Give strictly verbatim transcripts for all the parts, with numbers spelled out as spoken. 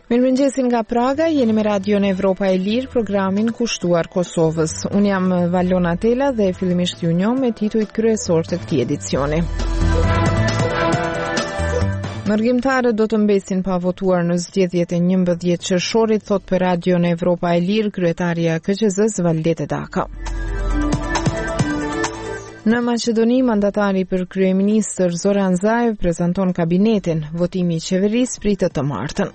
Mirëmëngjesin nga Praga, jeni me Radion Evropa e Lirë, programin kushtuar Kosovës. Unë jam Valona Tela dhe fillimisht ju njoh me titujt kryesor të këtij edicioni. Mërgjimtarët do të mbesin pa votuar në zgjedhjet e njëmbëdhjetë qershorit, thot për Radion Evropa e Lirë kryetaria K Q Z-s Valdete Daka. Në Maqedoni, mandatari për kryeministër Zoran Zaev prezanton kabinetin. Votimi i qeverisë pritet të martën.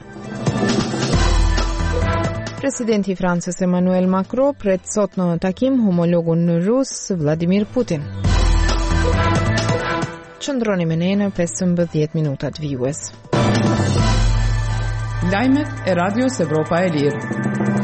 Presidenti i Francës Emmanuel Macron pret sot në takim homologun në rus Vladimir Putin. Qëndroni me ne në pesëmbëdhjetë minutat vijues. Lajmet e Radios Evropa e Lirë.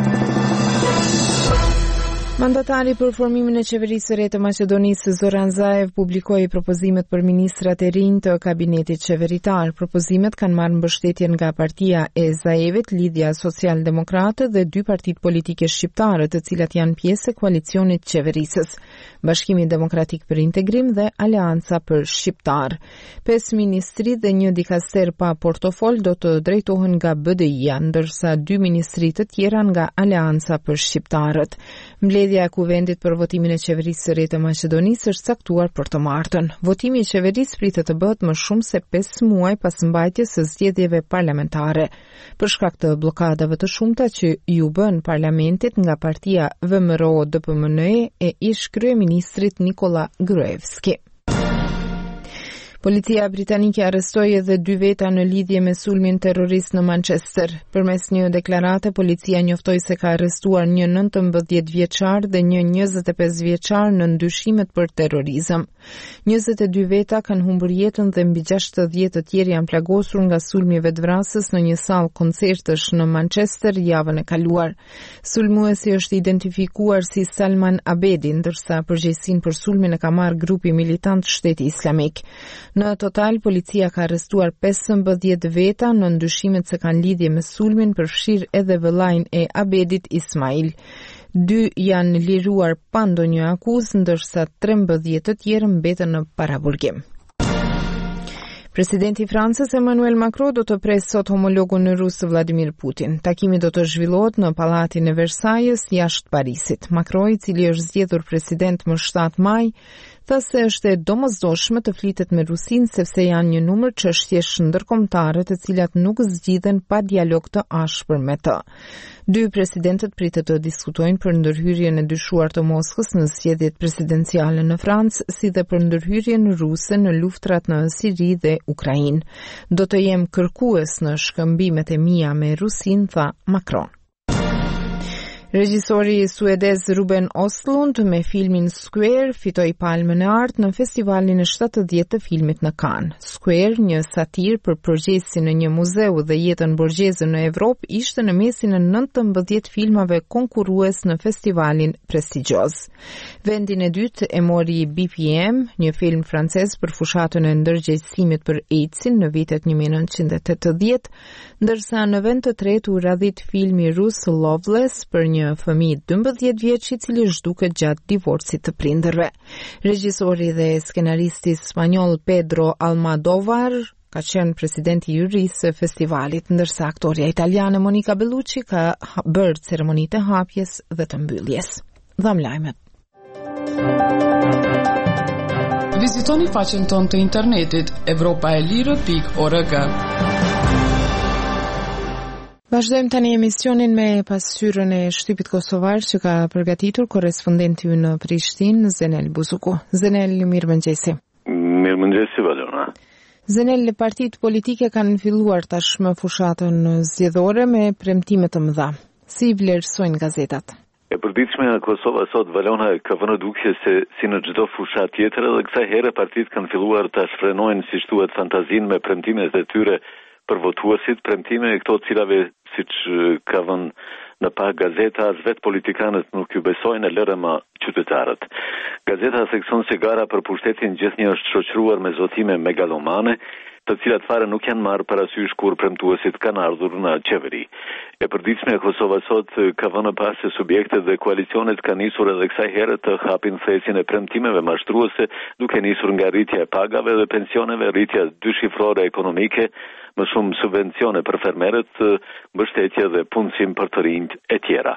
Mandatari për formimin e qeverisë së re të Maqedonisë Zoran Zaev publikoi propozimet për ministrat e rinj të kabinetit qeveritar. Propozimet kanë marrë mbështetje nga partia e Zaevit, Lidhja Social-Demokrate dhe dy partitë politike shqiptare, të cilat janë pjesë e koalicionit qeverisës, Bashkimi Demokratik për Integrim dhe Aleanca për Shqiptar. Pesë ministri dhe një dikaster pa portofol do të drejtohen nga B D I-ja, ndërsa dy ministri të tjera nga Aleanca për Shqiptarët. Mbledhja e kuvendit për votimin e qeverisë së re të Maqedonisë është caktuar për të martën. Votimi i qeverisë pritet të bëhet më shumë se pesë muaj pas mbajtjes së zgjedhjeve parlamentare, për shkak të bllokadave të shumta që ju bën parlamentit nga partia V M R O D P M N E e ish kryeministrit Nikola Gruevski. Policia britanike arrestoi edhe dy veta në lidhje me sulmin terrorist në Manchester. Përmes një deklarate, policia njoftoi se ka arrestuar një nëntëmbëdhjetë vjeçar dhe një njëzet e pesë vjeçar në ndyshimet për terrorizëm. njëzet e dy veta kanë humbur jetën dhe mbi gjashtëdhjetë të tjerë janë plagosur nga sulmi vetvrasës në një sallë koncertësh në Manchester javën e kaluar. Sulmuesi është identifikuar si Salman Abedi, ndërsa përgjegjësinë për sulmin e ka marrë grupi militant Shteti Islamik. Në total, policia ka arrestuar pesëmbëdhjetë veta në ndyshimet se kanë lidhje me sulmin, përfshirë edhe vëllain e Abedit Ismail. Dy janë liruar pa ndonjë akuzë, ndërsa trembëdhjetë të tjerë mbeten në paraburgim. Presidenti i Francës Emmanuel Macron do të presë sot homologun në rus Vladimir Putin. Takimi do të zhvillohet në pallatin e Versailles jashtë Parisit. Macron, i cili është zgjedhur president më shtatë maj, tha se është e domosdoshme të flitet me Rusinë sepse janë një numër çështjesh ndërkombëtare të cilat nuk zgjidhen pa dialog të ashpër me të. Dy presidentët pritet të diskutojnë për ndërhyrjen e dyshuar të Moskës në zgjedhjet presidenciale në Francë, si dhe për ndërhyrjen ruse në luftrat në Siri dhe Ukrainë. Do të jem kërkues në shkëmbimet e mia me Rusinë, tha Macron. Regjisori suedez Ruben Östlund me filmin Square fitoi Palmën e Artë në festivalin e shtatëdhjetë të filmit në Cannes. Square, një satir për përgjegjësin në një muzeu dhe jetën borgjeze në Evropë, ishte në mesin e nëntëmbëdhjetë filmave konkurrues në festivalin prestigjioz. Vendin e dytë e mori B P M, një film francez për fushatën e ndërgjegjësimit për AIDS-in në vitet një mijë e nëntëqind e tetëdhjetë, ndërsa në vend të tretë u radhit filmi rus Loveless për një një fëmijë dymbëdhjetë vjeç i cili zhduket gjatë divorcit të prindërve. Regjisori dhe skenaristi spanjoll Pedro Almodovar ka qenë presidenti i jurisë së festivalit, ndërsa aktoria italiane Monica Bellucci ka bërë ceremonitë e hapjes dhe të mbylljes. Dham lajmet. Vizitoni faqen tonë të internetit evropaelire pikë org. Vazhdojmë tani emisionin me pasqyrën e shtypit kosovar që ka përgatitur korrespondenti ynë në Prishtinë, Zenel Buzuku. Zenel, mirëmëngjesi. Mirëmëngjesi, Valona. Zenel, partitë politike kanë filluar tashmë fushatën zgjedhore me premtime të mëdha. Si vlerësojnë gazetat? E përditshme në Kosovë sot, Valona, ka vënë duke se si në çdo fushat tjetër, edhe kësaj here partitë kanë filluar ta shfrenojnë, siç thuhet, fantazinë me premtimet e tyre për votuesit, premtime e këto cilave, siç ka vënë në pak gazeta, as vetë politikanët nuk ju besojnë, e lërë më qytetarët. Gazeta seksion se gara për pushtetin gjithnjë është shoqëruar me zotime megalomane, të cilat fare nuk janë marrë parasysh kur premtuesit kanë ardhur në qeveri. E përditshme e Kosova sot ka vënë pas se subjektet dhe koalicionet kanë nisur edhe kësaj here të hapin thesin e premtimeve mashtruese, duke nisur nga rritja e pagave dhe pensioneve, rritja dyshifrore ekonomike, më shumë subvencione për fermerët, mbështetje dhe punësim për të rinjt e tjera.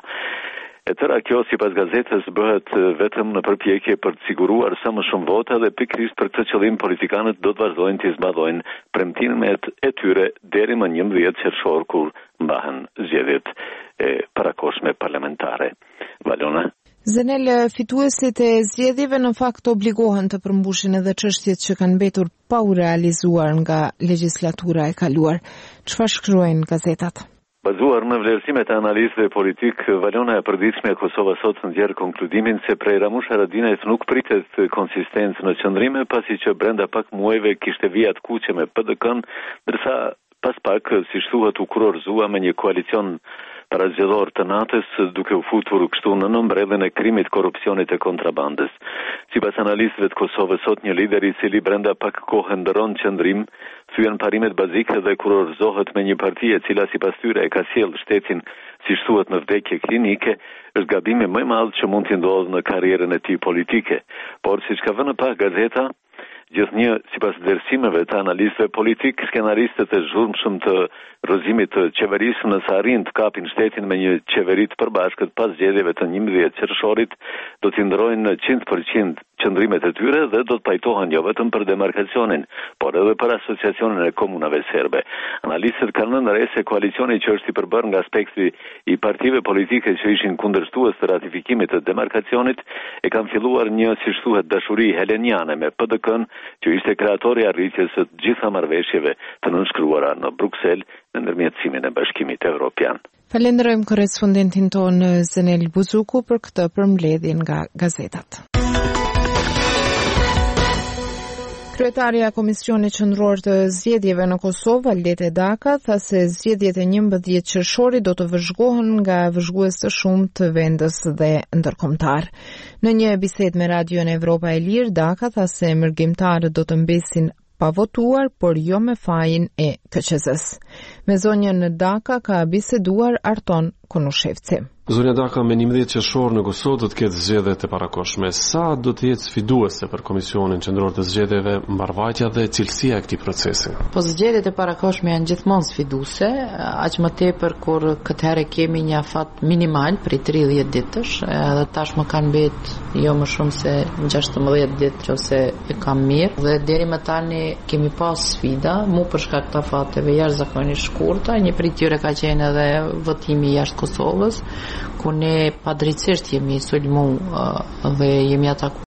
E tëra kjo, si pas gazetës, bëhet vetëm në përpjekje për të siguruar sa më shumë vota dhe pikërisht për këtë qëllim politikanët do të vazhdojnë të zbadojnë premtimet e tyre deri më njëmbëdhjetë qershor kur mbahen zgjedhjet e parakoshme parlamentare. Valona? Zenel, fituesit e zgjedhjeve në fakt obligohen të përmbushin edhe çështjet që kanë mbetur pa u realizuar nga legjislatura e kaluar. Çfarë shkruajnë gazetat? Bazuar në vlerësimet e analistëve politik, Valona e përditshme e Kosova sot nxjerr konkludimin se prej Ramush Haradinajt nuk pritet konsistencë në qëndrime, pasi që brenda pak muajve kishte vijat kuqe me P D K-n, ndërsa pas pak, si thuhet, u kurorëzua me një koalicion parazgjedhor të natës, duke u futur kështu në nëmbredhen e krimit, korrupsionit e kontrabandës. Sipas analistëve të Kosovës sot, një lider i cili brenda pak kohë ndron qëndrim, thyen parimet bazike dhe kurorëzohet me një parti e cila sipas tyre e ka sjellë shtetin, si thuhet, në vdekje klinike, është gabimi më i madh që mund t'i ndodhë në karrierën e tij politike. Por siç ka vënë pa gazeta, gjithnjë, sipas vlerësimeve të analistëve politik, skenaristët e zhurmshëm të rrëzimit të qeverisë, nëse arrin të kapin shtetin me një qeveri të përbashkët pas zgjedhjeve të njëmbëdhjetë qershorit, do t'i ndrojnë në njëqind përqind qëndrimet e tyre dhe do të pajtohen jo vetëm për demarkacionin, por edhe për asociacionin e komunave serbe. Analistët kanë lënë re se koalicioni që është i përbërë nga aspekti i partive politike që ishin kundërshtues të ratifikimit të demarkacionit, e kanë filluar një, si thuhet, dashuri heleniane me P D K-n, që ishte kreatori i arritjes së të gjitha marrëveshjeve të nënshkruara në Bruksel në ndërmjetësimin e Bashkimit Evropian. Falenderojmë korrespondentin tonë Zenel Buzuku për këtë përmbledhje nga gazetat. Kryetaria e Komisionit Qendror të Zgjedhjeve në Kosovë, Aldete Daka, tha se zgjedhjet e njëmbëdhjetë qershorit do të vëzhgohen nga vëzhgues të shumtë të vendës dhe ndërkombëtar. Në një bisedë me Radion Evropa e Lirë, Daka tha se mërgjimtarët do të mbesin pa votuar, por jo me fajin e K Q Z-s. Me zonjën Daka ka biseduar Arton Konushevci. Zonja Daka, me njëmbëdhjetë qershor në Kosovë do të ketë zgjedhjet e parakoshme. Sa do të jetë sfiduese për Komisionin Qendror të Zgjedhjeve mbarvajtja dhe cilësia e këtij procesi? Po zgjedhjet e parakoshme janë gjithmonë sfiduese, aq më tepër kur këtë herë kemi një afat minimal për tridhjetë ditësh, edhe tashmë kanë mbet jo më shumë se gjashtëmbëdhjetë ditë nëse e kam mirë, dhe deri më tani kemi pas sfida, mu për shkak të afateve jashtëzakonisht shkurta, një prej tyre ka qenë edhe votimi jashtë Kosovës, ku ne padrejtisht jemi sulmu uh, dhe jemi atakuar